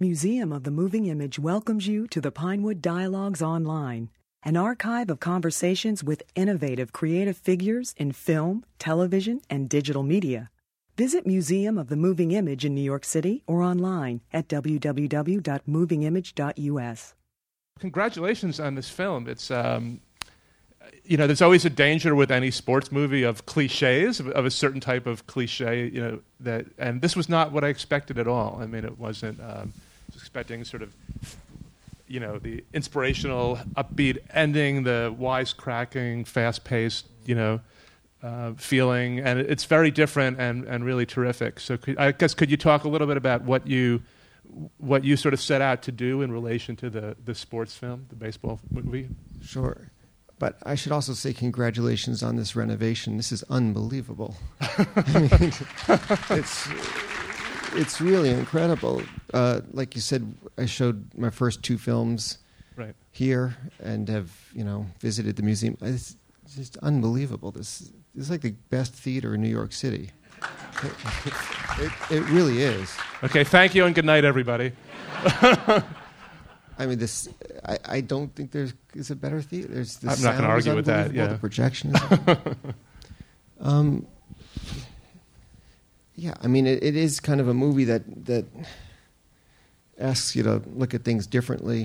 Museum of the Moving Image welcomes you to the Pinewood Dialogues Online, an archive of conversations with innovative creative figures in film, television, and digital media. Visit Museum of the Moving Image in New York City or online at www.movingimage.us. Congratulations on this film. It's, there's always a danger with any sports movie of cliches, of a certain type of cliche, and this was not what I expected at all. I mean, it wasn't, I was expecting sort of, the inspirational, upbeat ending, the wisecracking, fast-paced, feeling, and it's very different and really terrific. So could you talk a little bit about what you sort of set out to do in relation to the sports film, the baseball movie? Sure. But I should also say congratulations on this renovation. This is unbelievable. I mean, it's really incredible. Like you said, I showed my first two films here and have, visited the museum. It's just unbelievable. This is like the best theater in New York City. It really is. Okay, thank you and good night, everybody. I mean, I don't think there's a better theater. I'm not going to argue with that. Yeah, the projection is. Yeah, I mean, it is kind of a movie that asks you to look at things differently,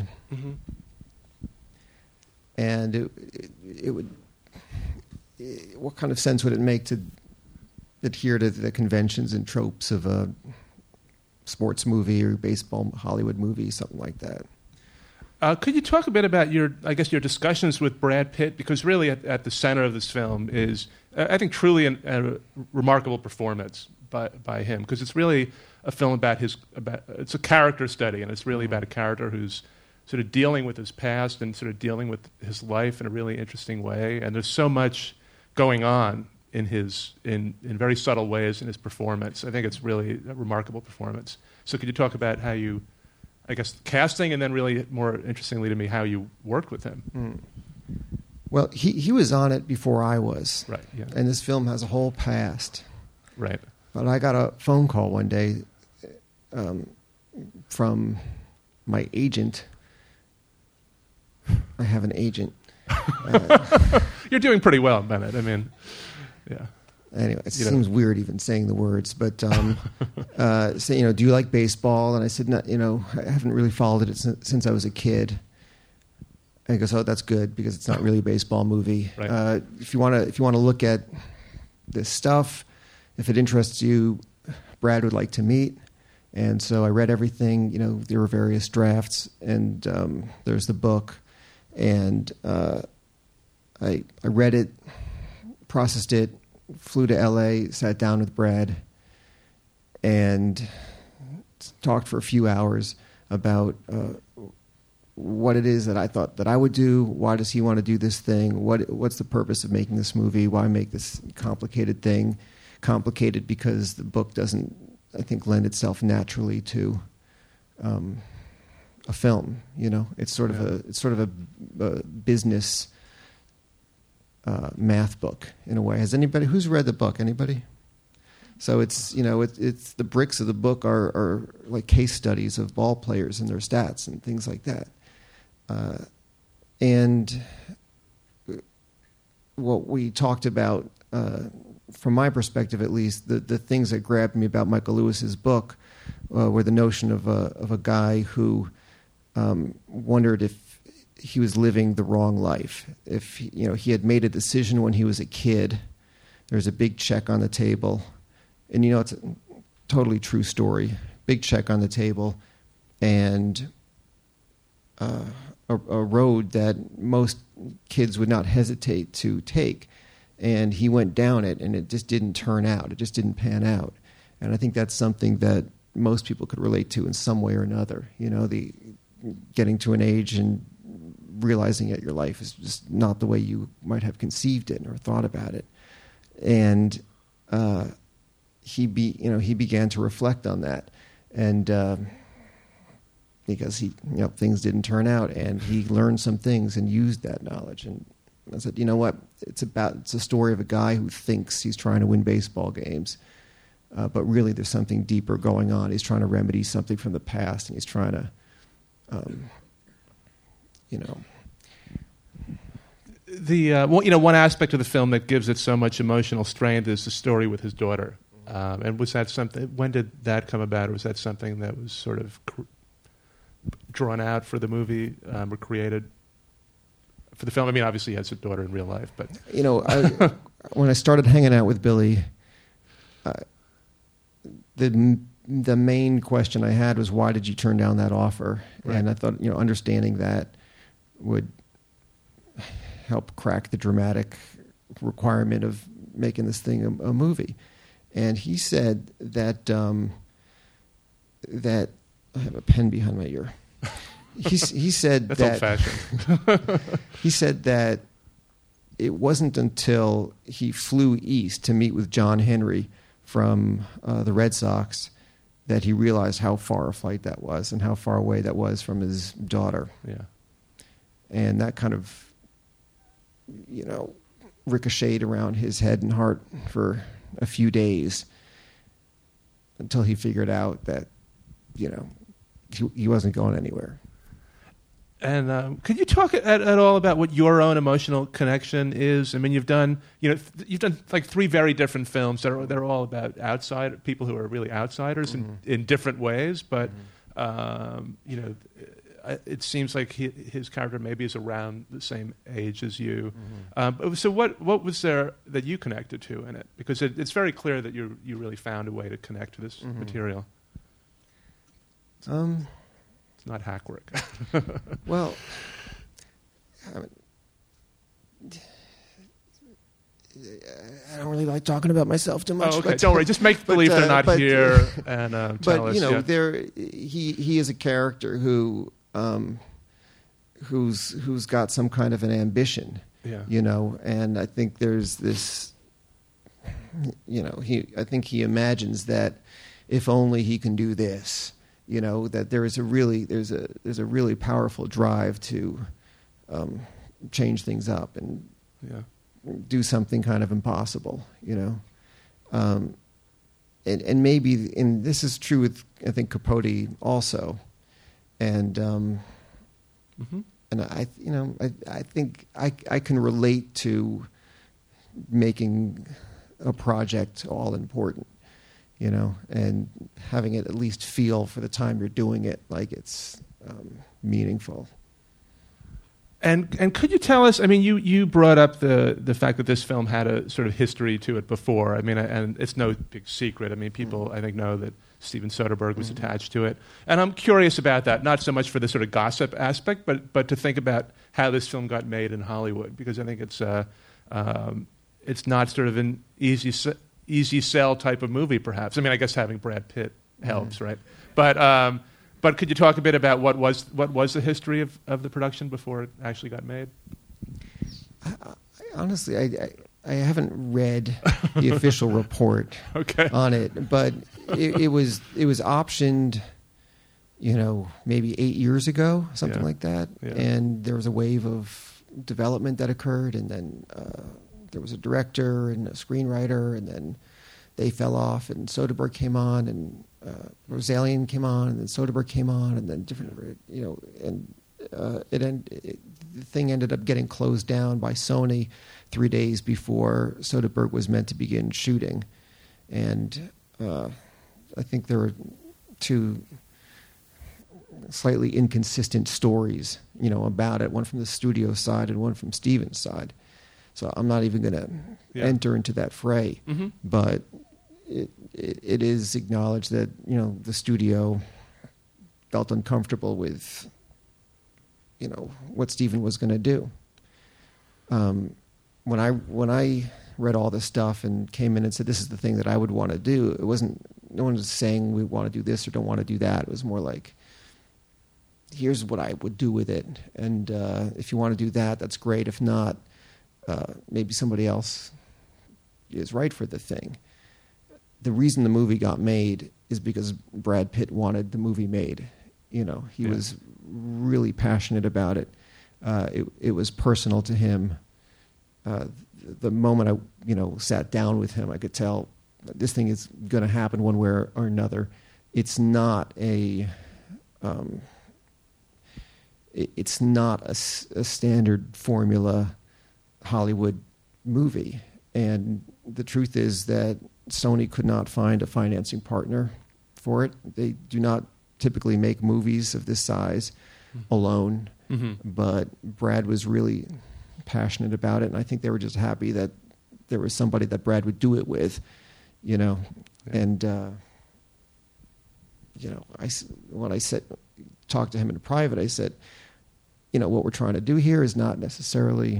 and it would. What kind of sense would it make to adhere to the conventions and tropes of a sports movie or baseball Hollywood movie, something like that? Could you talk a bit about your discussions with Brad Pitt? Because really at the center of this film is, I think, truly a remarkable performance by him. Because it's really a film about it's a character study, and it's really about a character who's sort of dealing with his past and sort of dealing with his life in a really interesting way. And there's so much going on in very subtle ways in his performance. I think it's really a remarkable performance. So could you talk about how you, casting, and then really more interestingly to me, how you worked with him? Well, he was on it before I was. Right, yeah. And this film has a whole past. Right. But I got a phone call one day from my agent. I have an agent. You're doing pretty well, Bennett. I mean, yeah. Anyway, it seems weird even saying the words, but say, do you like baseball? And I said, no, I haven't really followed it since I was a kid. And he goes, oh, that's good because it's not really a baseball movie. Right. If you want to look at this stuff, if it interests you, Brad would like to meet. And so I read everything. There were various drafts, and there's the book, and I read it, processed it. Flew to L.A., sat down with Brad, and talked for a few hours about what it is that I thought that I would do. Why does he want to do this thing? What's the purpose of making this movie? Why make this complicated thing? Complicated because the book doesn't, I think, lend itself naturally to a film. It's sort of a business. Math book in a way. Who's read the book? Anybody? So it's it's the bricks of the book are like case studies of ball players and their stats and things like that. And what we talked about, from my perspective at least, the things that grabbed me about Michael Lewis's book were the notion of a guy who wondered if he was living the wrong life. If he had made a decision when he was a kid, there was a big check on the table, and it's a totally true story. Big check on the table, and a road that most kids would not hesitate to take, and he went down it, and it just didn't turn out. It just didn't pan out, and I think that's something that most people could relate to in some way or another. The getting to an age and realizing that your life is just not the way you might have conceived it or thought about it, and he began to reflect on that, and because things didn't turn out, and he learned some things and used that knowledge. And I said, it's a story of a guy who thinks he's trying to win baseball games, but really there's something deeper going on. He's trying to remedy something from the past, and he's trying to, one aspect of the film that gives it so much emotional strength is the story with his daughter. And was that something? When did that come about? Or was that something that was sort of drawn out for the movie or created for the film? I mean, obviously, he has a daughter in real life, but when I started hanging out with Billy, the main question I had was, why did you turn down that offer? Right. And I thought, understanding that would help crack the dramatic requirement of making this thing a movie. And he said that that I have a pen behind my ear. He said that's that old-fashioned. he said that it wasn't until he flew east to meet with John Henry from the Red Sox that he realized how far a flight that was and how far away that was from his daughter. Yeah. And that kind of, ricocheted around his head and heart for a few days until he figured out that, he wasn't going anywhere. And could you talk at all about what your own emotional connection is? I mean, you've done like 3 very different films that are all about people who are really outsiders in different ways. But it seems like his character maybe is around the same age as you. So what was there that you connected to in it? Because it's very clear that you really found a way to connect to this material. It's not hack work. Well, I don't really like talking about myself too much. Oh, okay. Don't worry. Just make believe they're not here and tell us. But he is a character who's got some kind of an ambition. Yeah. And I think there's this. I think he imagines that if only he can do this. That there's a really powerful drive to change things up and do something kind of impossible, and maybe, and this is true with, I think, Capote also, and and I think I can relate to making a project all important. And having it at least feel for the time you're doing it like it's meaningful. And could you tell us? I mean, you brought up the fact that this film had a sort of history to it before. I mean, and it's no big secret. I mean, people I think know that Steven Soderbergh was attached to it, and I'm curious about that. Not so much for the sort of gossip aspect, but to think about how this film got made in Hollywood, because I think it's not sort of an easy sell type of movie, perhaps. I mean, I guess having Brad Pitt helps, right? But could you talk a bit about what was the history of the production before it actually got made? Honestly, I haven't read the official report on it, but it was optioned, maybe 8 years ago, something like that. Yeah. And there was a wave of development that occurred, and then there was a director and a screenwriter, and then they fell off, and Soderbergh came on, and Rosalian came on, and then Soderbergh came on, and then different, and the thing ended up getting closed down by Sony 3 days before Soderbergh was meant to begin shooting. And I think there were 2 slightly inconsistent stories, about it, one from the studio side and one from Steven's side. So I'm not even going to enter into that fray, but it is acknowledged that the studio felt uncomfortable with what Steven was going to do. When I read all this stuff and came in and said this is the thing that I would want to do, it wasn't, no one was saying we want to do this or don't want to do that. It was more like, here's what I would do with it, and if you want to do that, that's great. If not, maybe somebody else is right for the thing. The reason the movie got made is because Brad Pitt wanted the movie made. He was really passionate about it. It was personal to him. The moment I, sat down with him, I could tell this thing is going to happen one way or another. It's not a standard formula Hollywood movie. And the truth is that Sony could not find a financing partner for it. They do not typically make movies of this size alone. Mm-hmm. But Brad was really passionate about it, and I think they were just happy that there was somebody that Brad would do it with, you know. Yeah. And you know, when I talked to him in private, I said, you know, what we're trying to do here is not necessarily,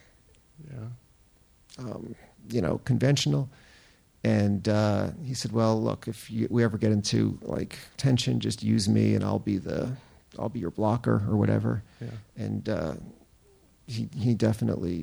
you know, conventional. And he said, well, look, if we ever get into like tension, just use me, and I'll be your blocker or whatever. Yeah. And he definitely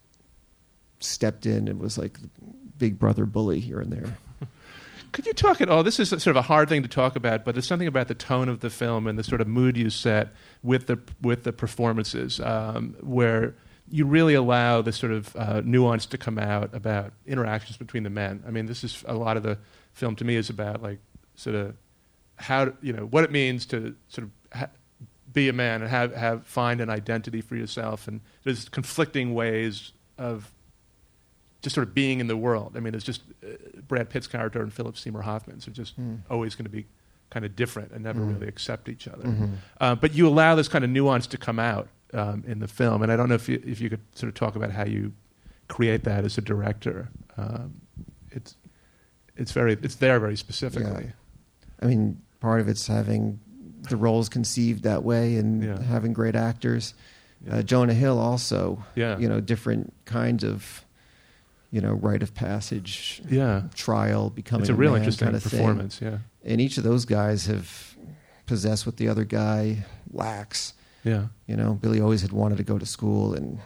stepped in and was like the big brother bully here and there. Could you talk at all? This is sort of a hard thing to talk about, but there's something about the tone of the film and the sort of mood you set with the performances, where you really allow this sort of nuance to come out about interactions between the men. I mean, this is a lot of the film to me is about like sort of how, you know, what it means to sort of be a man and find an identity for yourself, and there's conflicting ways of just sort of being in the world. I mean, it's just Brad Pitt's character and Philip Seymour Hoffman's are just always going to be kind of different and never really accept each other. Mm-hmm. But you allow this kind of nuance to come out in the film, and I don't know if you could sort of talk about how you create that as a director. It's there very specifically. Yeah. I mean, part of it's having the roles conceived that way and having great actors. Yeah. Jonah Hill also, you know, different kinds of, you know, rite of passage, trial, becoming it's a real man interesting kind of performance, thing. And each of those guys have possessed what the other guy lacks. Yeah. You know, Billy always had wanted to go to school and,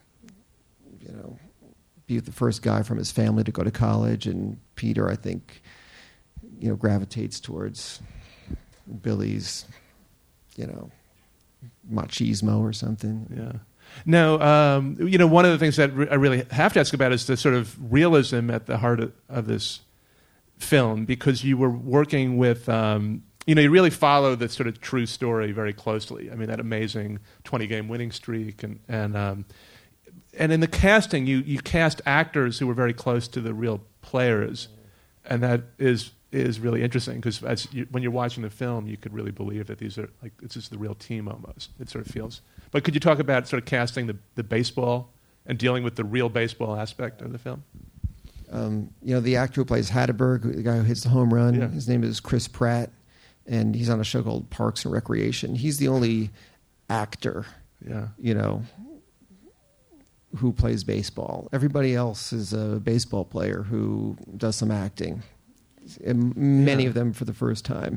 you know, be the first guy from his family to go to college. And Peter, I think, you know, gravitates towards Billy's, you know, machismo or something. Yeah. Now, you know, one of the things that I really have to ask about is the sort of realism at the heart of this film, because you were working with, you know, you really follow the sort of true story very closely. I mean, that amazing 20-game winning streak, and in the casting, you cast actors who were very close to the real players, and that is really interesting because when you're watching the film, you could really believe that these are like it's just the real team almost. It sort of feels. But could you talk about sort of casting the baseball and dealing with the real baseball aspect of the film? You know, the actor who plays Hatterberg, the guy who hits the home run, his name is Chris Pratt, and he's on a show called Parks and Recreation. He's the only actor, you know, who plays baseball. Everybody else is a baseball player who does some acting. And many of them for the first time.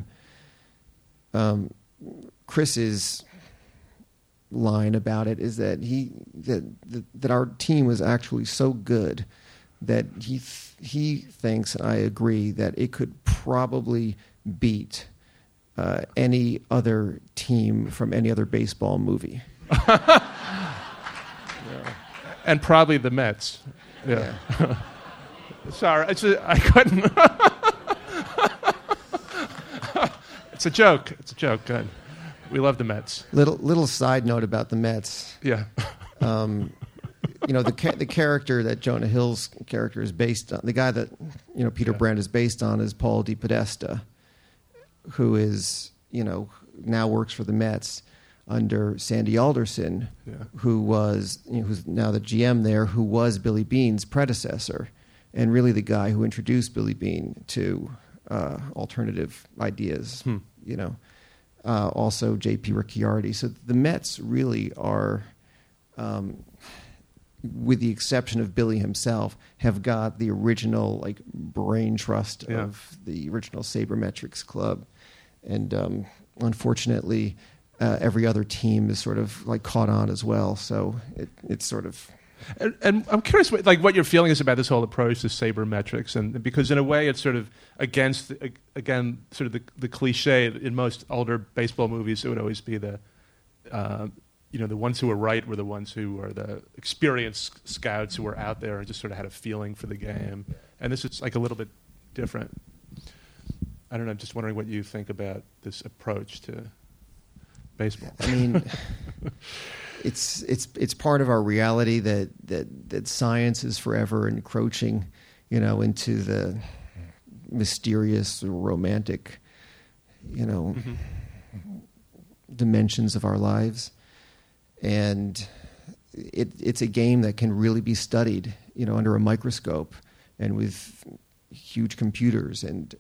Chris's line about it is that that our team was actually so good that he thinks, and I agree, that it could probably beat any other team from any other baseball movie. And probably the Mets. Yeah. Sorry, I couldn't. It's a joke. It's a joke. Good. We love the Mets. Little side note about the Mets. Yeah. You know, the character that Jonah Hill's character is based on, the guy that, you know, Peter Brand is based on, is Paul DePodesta, who is, you know, now works for the Mets under Sandy Alderson, who was, you know, who's now the GM there, who was Billy Beane's predecessor, and really the guy who introduced Billy Beane to alternative ideas. You know, also J.P. Ricciardi. So the Mets really are, with the exception of Billy himself, have got the original like brain trust of the original Sabermetrics club, and unfortunately, every other team is sort of like caught on as well. So it's sort of. And I'm curious, what your feeling is about this whole approach to sabermetrics, and because in a way it's sort of against, again, sort of the cliche in most older baseball movies. It would always be the, you know, the ones who were right were the ones who were the experienced scouts who were out there and just sort of had a feeling for the game. And this is like a little bit different. I don't know. I'm just wondering what you think about this approach to baseball. I mean, it's part of our reality that science is forever encroaching, into the mysterious, romantic, dimensions of our lives, and it's a game that can really be studied, under a microscope and with huge computers, and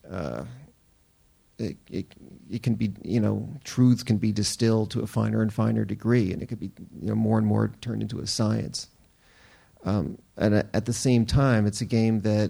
it can be, truths can be distilled to a finer and finer degree, and it could be, more and more turned into a science. And at the same time, it's a game that,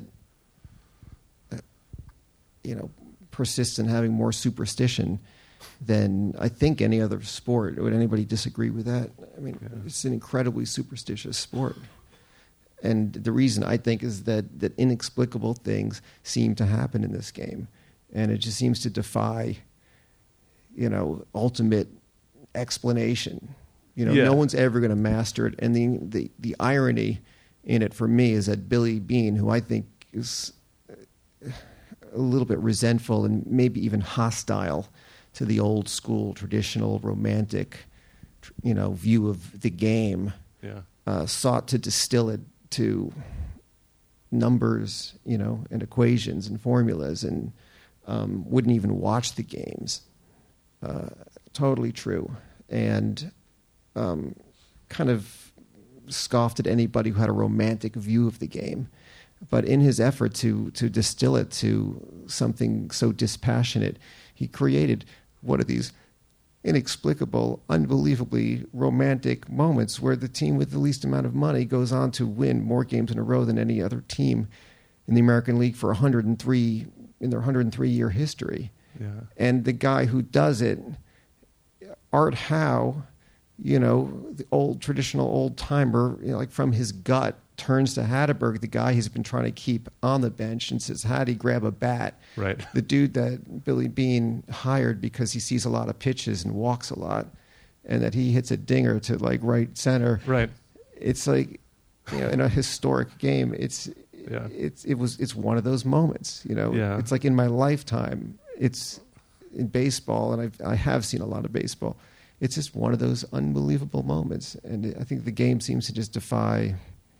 persists in having more superstition than I think any other sport. Would anybody disagree with that? I mean, It's an incredibly superstitious sport. And the reason, I think, is that inexplicable things seem to happen in this game. And it just seems to defy, ultimate explanation. No one's ever going to master it. And the irony in it for me is that Billy Beane, who I think is a little bit resentful and maybe even hostile to the old school, traditional, romantic, view of the game, sought to distill it to numbers, and equations and formulas, and wouldn't even watch the games. Totally true. And kind of scoffed at anybody who had a romantic view of the game. But in his effort to distill it to something so dispassionate, he created one of these inexplicable, unbelievably romantic moments where the team with the least amount of money goes on to win more games in a row than any other team in the American League for 103 in their 103-year history. Yeah. And the guy who does it, Art Howe, the old traditional old timer, like from his gut, turns to Hatteberg, the guy he's been trying to keep on the bench, and says, "Hattie, grab a bat." Right. The dude that Billy Beane hired because he sees a lot of pitches and walks a lot, and that he hits a dinger to like right center. Right. It's like, in a historic game, it's one of those moments. Yeah. It's like in my lifetime. It's in baseball, and I have seen a lot of baseball. It's just one of those unbelievable moments, and I think the game seems to just defy,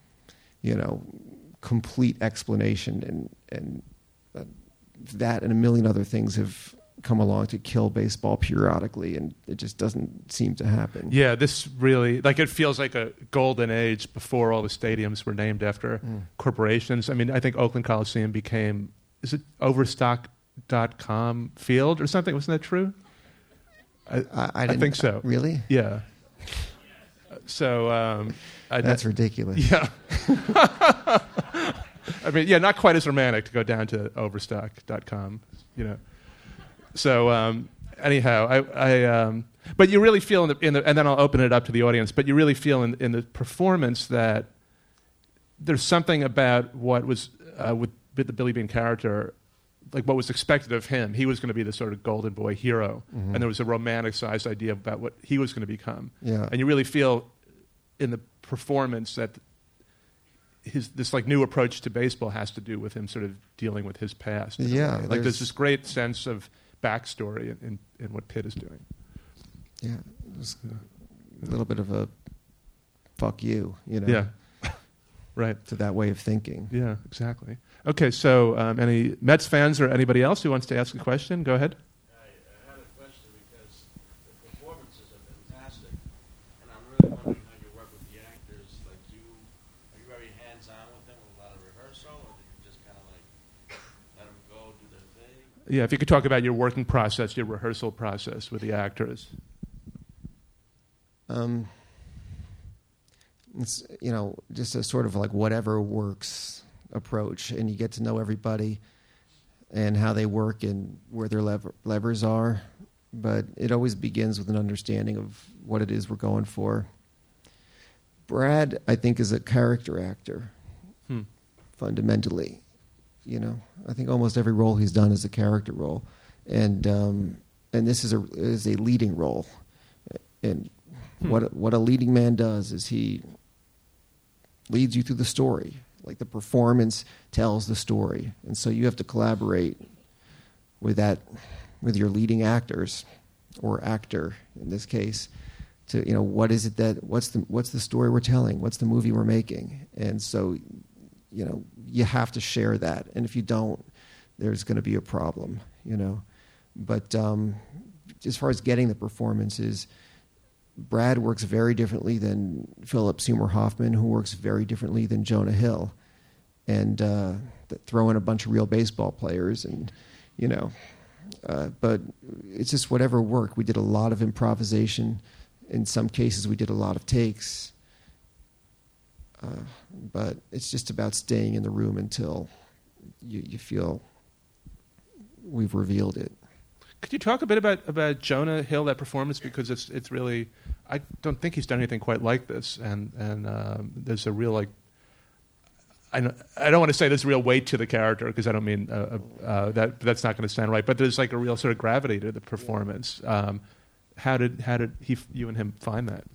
complete explanation, and that and a million other things have come along to kill baseball periodically, and it just doesn't seem to happen. Yeah, this really, it feels like a golden age before all the stadiums were named after corporations. I mean, I think Oakland Coliseum became, is it Overstock.com field or something? Wasn't that true? I think so. Really? Yeah. So that's ridiculous. Yeah. I mean, not quite as romantic to go down to Overstock.com, So anyhow, I but you really feel in the and then I'll open it up to the audience. But you really feel in the performance that there's something about what was with the Billy Beane character, like what was expected of him. He was going to be the sort of golden boy hero, and there was a romanticized idea about what he was going to become. Yeah. And you really feel in the performance that this new approach to baseball has to do with him sort of dealing with his past. Yeah. There's this great sense of backstory in what Pitt is doing. Yeah. There's a little bit of a fuck you, Yeah. Right. To that way of thinking. Yeah, exactly. Okay, so any Mets fans or anybody else who wants to ask a question, go ahead. I had a question because the performances are fantastic, and I'm really wondering how you work with the actors. Like, are you very hands-on with them with a lot of rehearsal, or do you just kind of let them go do their thing? Yeah, if you could talk about your working process, your rehearsal process with the actors. It's just a sort of like whatever works approach, and you get to know everybody and how they work and where their levers are. But it always begins with an understanding of what it is we're going for. Brad, I think, is a character actor, fundamentally. I think almost every role he's done is a character role, and this is a leading role. And what a leading man does is he leads you through the story, Like the performance tells the story, and so you have to collaborate with your leading actors or actor in this case to what's the story we're telling, what's the movie we're making, and so you have to share that, and if you don't, there's going to be a problem, But as far as getting the performances, Brad works very differently than Philip Seymour Hoffman, who works very differently than Jonah Hill, and throw in a bunch of real baseball players, and but it's just whatever worked. We did a lot of improvisation. In some cases, we did a lot of takes, but it's just about staying in the room until you feel we've revealed it. Could you talk a bit about Jonah Hill, that performance, because it's really, I don't think he's done anything quite like this, and there's a real I don't want to say there's real weight to the character, because I don't mean that's not going to sound right, but there's like a real sort of gravity to the performance. How did you and him find that?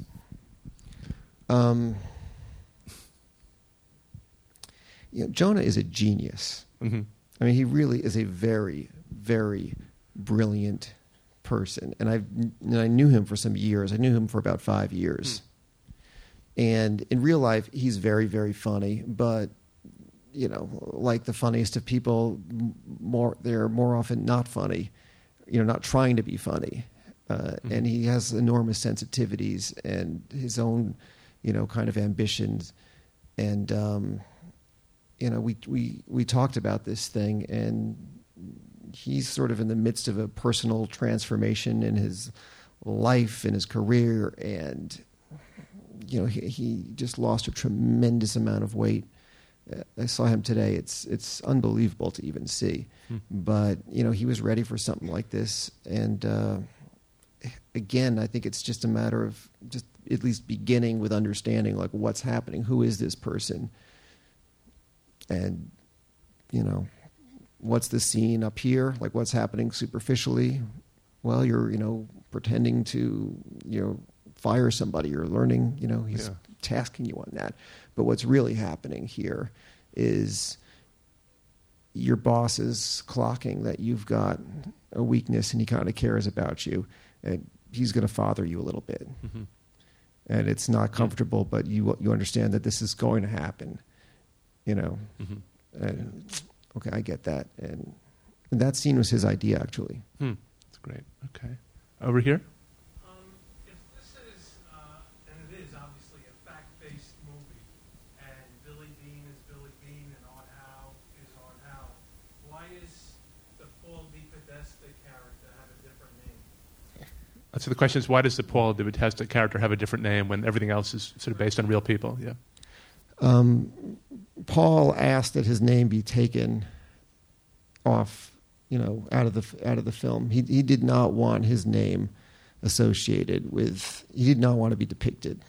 Jonah is a genius. Mm-hmm. I mean, he really is a very, very brilliant person, and I knew him for some years. I knew him for about 5 years, and in real life, he's very, very funny. But like the funniest of people, they're more often not funny. Not trying to be funny, and he has enormous sensitivities and his own, kind of ambitions, and we talked about this thing, and he's sort of in the midst of a personal transformation in his life and his career, and he just lost a tremendous amount of weight. I saw him today. It's unbelievable to even see, but he was ready for something like this, and again, I think it's just a matter of just at least beginning with understanding like what's happening, who is this person, and what's the scene up here? Like, what's happening superficially? Well, you're, pretending to, fire somebody. You're learning, he's tasking you on that. But what's really happening here is your boss is clocking that you've got a weakness and he kind of cares about you. And he's going to father you a little bit. Mm-hmm. And it's not comfortable, but you understand that this is going to happen, Mm-hmm. And, okay, I get that. And that scene was his idea, actually. That's great. Okay. Over here? If this is, and it is obviously a fact-based movie, and Billy Beane is Billy Beane and Art Howe is Art Howe, why is the Paul Di Podesta character have a different name? So the question is, why does the Paul Di Podesta character have a different name when everything else is sort of based on real people? Yeah. Paul asked that his name be taken off, out of the film. He did not want his name associated with. He did not want to be depicted.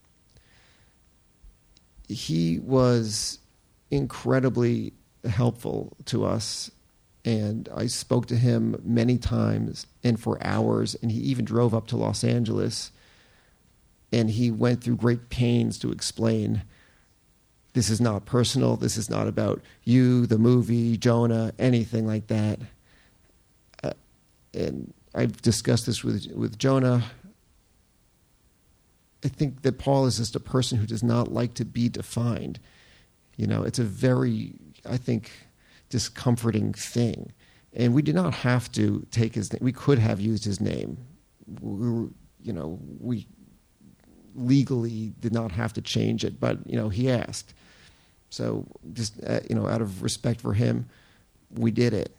He was incredibly helpful to us, and I spoke to him many times and for hours. And he even drove up to Los Angeles, and he went through great pains to explain. This is not personal. This is not about you, the movie, Jonah, anything like that. And I've discussed this with Jonah. I think that Paul is just a person who does not like to be defined. It's a very, I think, discomforting thing. And we did not have to take his name. We could have used his name. We legally did not have to change it, but, he asked. So just, out of respect for him, we did it.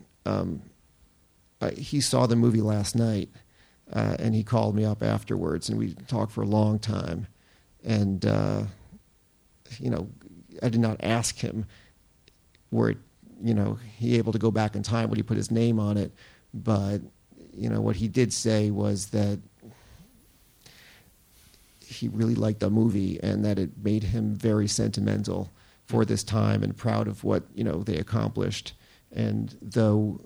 He saw the movie last night, and he called me up afterwards, and we talked for a long time. And, I did not ask him were, he able to go back in time, would he put his name on it? But, what he did say was that he really liked the movie and that it made him very sentimental for this time and proud of what they accomplished. And though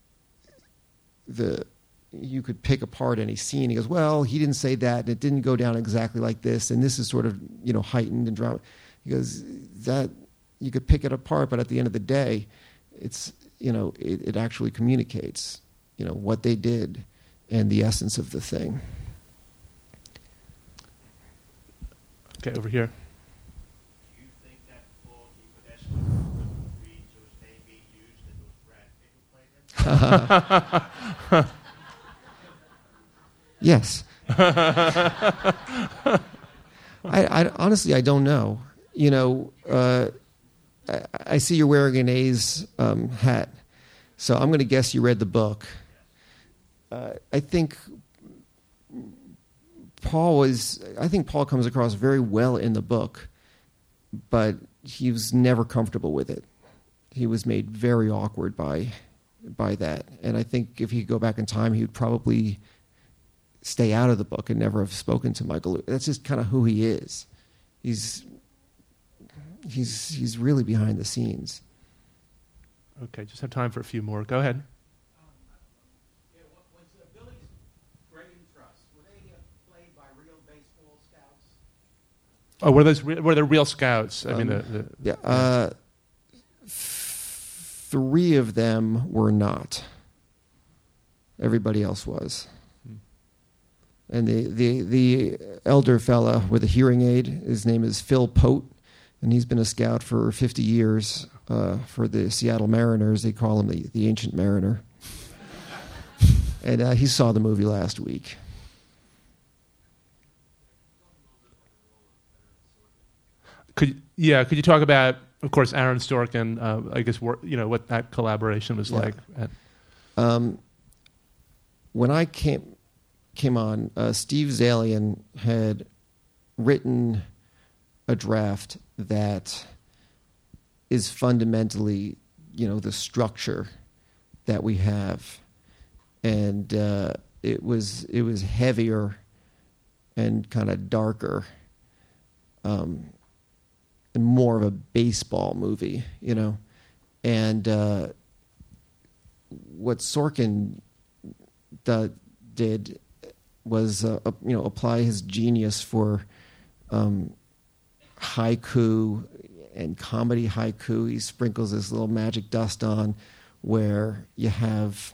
you could pick apart any scene, he goes, well, he didn't say that, and it didn't go down exactly like this, and this is sort of heightened and drama. He goes, that you could pick it apart, but at the end of the day, it's, it actually communicates, what they did and the essence of the thing. Okay, over here. Do you think that Paul G. Podesta agreed to his name being used and it was Brad Pitt who played him? Yes. I honestly, I don't know. I see you're wearing an A's hat, so I'm going to guess you read the book. I think Paul comes across very well in the book, but he was never comfortable with it. He was made very awkward by that, and I think if he could go back in time, he would probably stay out of the book and never have spoken to Michael Lewis. That's just kind of who he is. He's really behind the scenes. Okay, just have time for a few more. Go ahead. Was Billy's Graham Trust, were they played by real baseball scouts? Oh, were there real scouts? I mean, yeah. 3 of them were not. Everybody else was. And the elder fella with a hearing aid, his name is Phil Pote, and he's been a scout for 50 years for the Seattle Mariners. They call him the Ancient Mariner. And he saw the movie last week. Could you talk about, of course, Aaron Sorkin? I guess what that collaboration was like. When I came on, Steve Zalian had written a draft that is fundamentally, the structure that we have, and it was heavier and kind of darker, and more of a baseball movie, and what Sorkin did was apply his genius for haiku and comedy haiku. He sprinkles this little magic dust on, where you have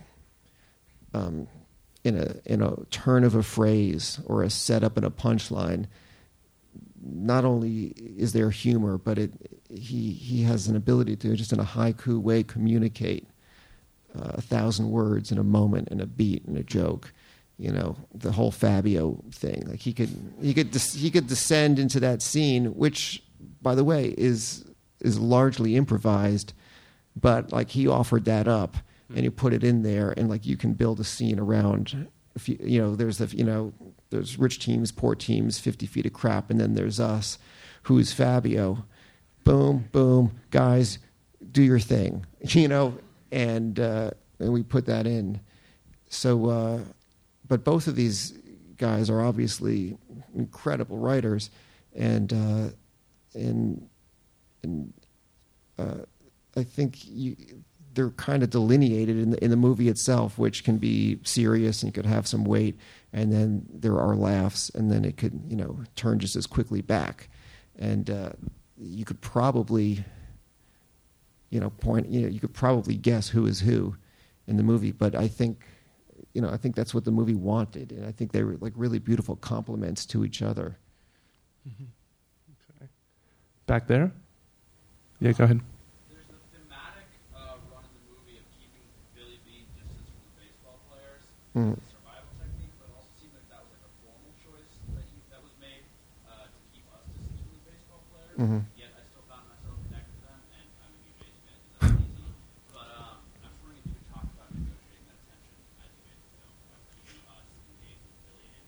in a turn of a phrase or a setup and a punchline. Not only is there humor, but he has an ability to just in a haiku way communicate 1,000 words in a moment and a beat and a joke. The whole Fabio thing. Like he could descend into that scene, which, by the way, is largely improvised, but like he offered that up and you put it in there, and like you can build a scene around. There's rich teams, poor teams, 50 feet of crap, and then there's us, who's Fabio. Boom, boom, guys, do your thing, and we put that in. So. But both of these guys are obviously incredible writers, and I think they're kind of delineated in the movie itself, which can be serious and could have some weight, and then there are laughs, and then it could turn just as quickly back, and you could probably you could probably guess who is who in the movie, but I think. I think that's what the movie wanted, and I think they were like really beautiful complements to each other. Mm-hmm. Okay. Back there? Yeah, go ahead. There's the thematic run in the movie of keeping Billy Beane distance from the baseball players. Mm. It's a survival technique, but it also seemed like that was like a formal choice that was made to keep us distance from the baseball players. Mm-hmm. Yet I still found myself connected to them, and I'm a huge A's fan, so that's easy. But I'm just wondering if you could talk about negotiating that tension as you made the film, keeping us engaged with Billy and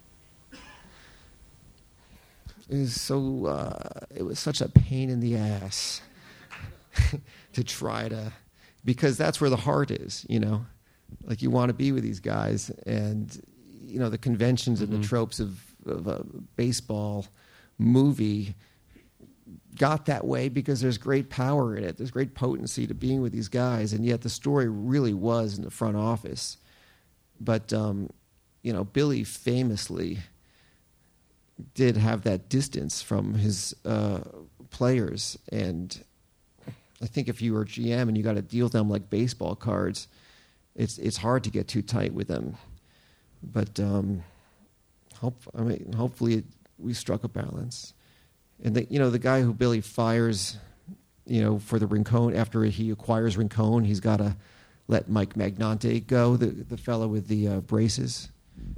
It was such a pain in the ass to try to, because that's where the heart is, like you want to be with these guys, and the conventions and the tropes of a baseball movie got that way because there's great power in it. There's great potency to being with these guys, and yet the story really was in the front office. But Billy famously did have that distance from his players, and I think if you were a GM and you got to deal them like baseball cards, it's hard to get too tight with them. But hopefully we struck a balance. And the guy who Billy fires, for the Rincon, after he acquires Rincon, he's got to let Mike Magnante go, the fellow with the braces.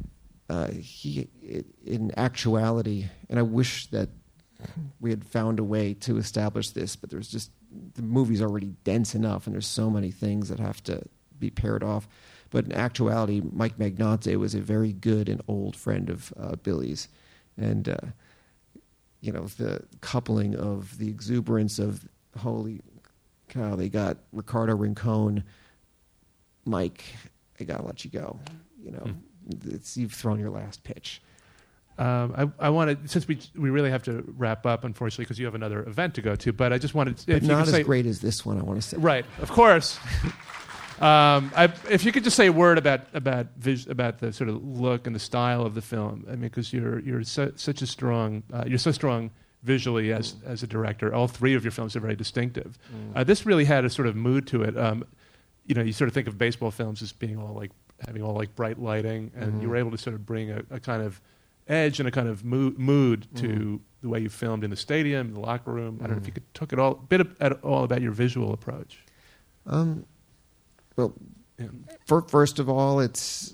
In actuality, and I wish that we had found a way to establish this, but there's just, the movie's already dense enough, and there's so many things that have to be paired off. But in actuality, Mike Magnante was a very good and old friend of Billy's. And, the coupling of the exuberance of, holy cow, they got Ricardo Rincon, Mike, I got to let you go. You've thrown your last pitch. I wanted, since we really have to wrap up, unfortunately, because you have another event to go to, but I just wanted... But not as great as this one, I want to say. Right, of course. If you could just say a word about the sort of look and the style of the film, I mean, because you're so strong visually as a director. All three of your films are very distinctive. This really had a sort of mood to it. You sort of think of baseball films as being having all bright lighting, and you were able to sort of bring a kind of edge and a kind of mood to the way you filmed in the stadium, in the locker room. I don't know if you could talk at all about your visual approach. Well, first of all, it's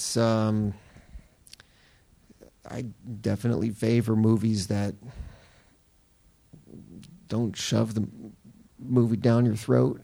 I definitely favor movies that don't shove the movie down your throat,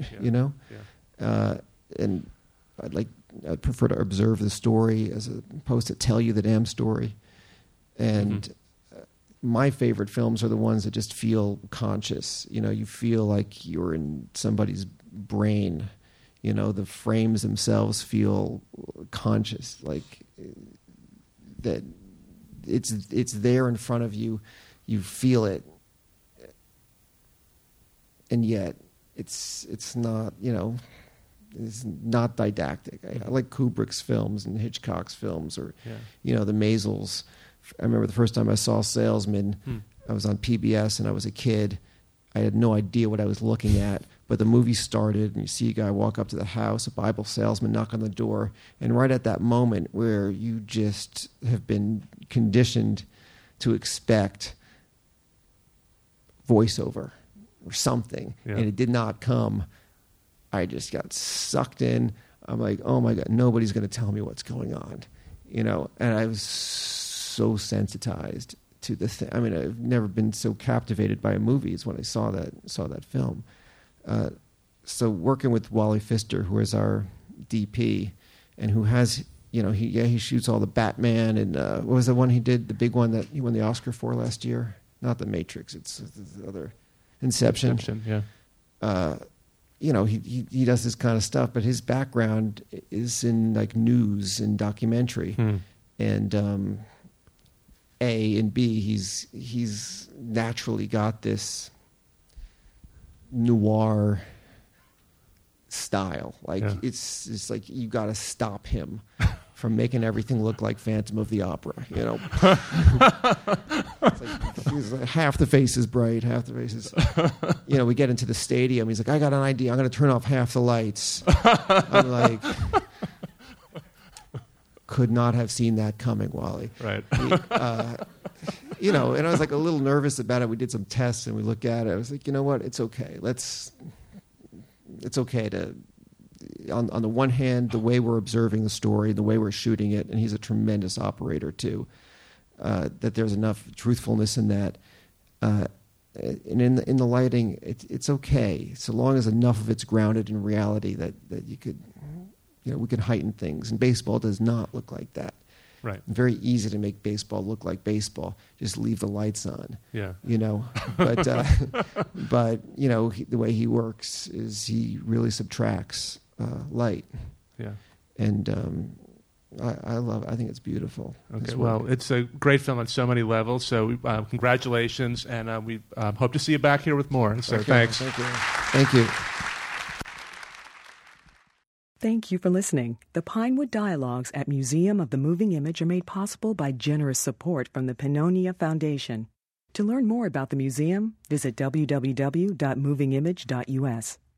and I'd prefer to observe the story as opposed to tell you the damn story. And my favorite films are the ones that just feel conscious. You feel like you're in somebody's brain. The frames themselves feel conscious, like that it's there in front of you. You feel it, and yet it's not, it's not didactic. I like Kubrick's films and Hitchcock's films, or the Maisels. I remember the first time I saw Salesman. I was on PBS and I was a kid. I had no idea what I was looking at, but the movie started and you see a guy walk up to the house, a Bible salesman knock on the door, and right at that moment where you just have been conditioned to expect voiceover or something, and it did not come, I just got sucked in. I'm like, oh my God, nobody's going to tell me what's going on, and I was so sensitized to the thing. I mean, I've never been so captivated by a movie as when I saw that film. So working with Wally Pfister, who is our DP, and who has, he shoots all the Batman and what was the one he did, the big one that he won the Oscar for last year? Not The Matrix, it's the other, Inception. Yeah. He does this kind of stuff, but his background is in news and documentary, and A and B, he's naturally got this noir style. It's like you got to stop him from making everything look like Phantom of the Opera. It's like half the face is bright, half the face is. We get into the stadium. He's like, I got an idea. I'm going to turn off half the lights. I'm like, could not have seen that coming, Wally. Right. And I was a little nervous about it. We did some tests and we looked at it. I was like, you know what? It's okay. It's okay to, on the one hand, the way we're observing the story, the way we're shooting it, and he's a tremendous operator too, that there's enough truthfulness in that. And in the lighting, it's okay, so long as enough of it's grounded in reality that you could, we can heighten things. And baseball does not look like that. Right. Very easy to make baseball look like baseball. Just leave the lights on. Yeah. But the way he works is he really subtracts light. Yeah. And I think it's beautiful. Okay. Well, it's a great film on so many levels. So congratulations, and we hope to see you back here with more. So thanks. Thank you. Thank you. Thank you for listening. The Pinewood Dialogues at Museum of the Moving Image are made possible by generous support from the Pannonia Foundation. To learn more about the museum, visit www.movingimage.us.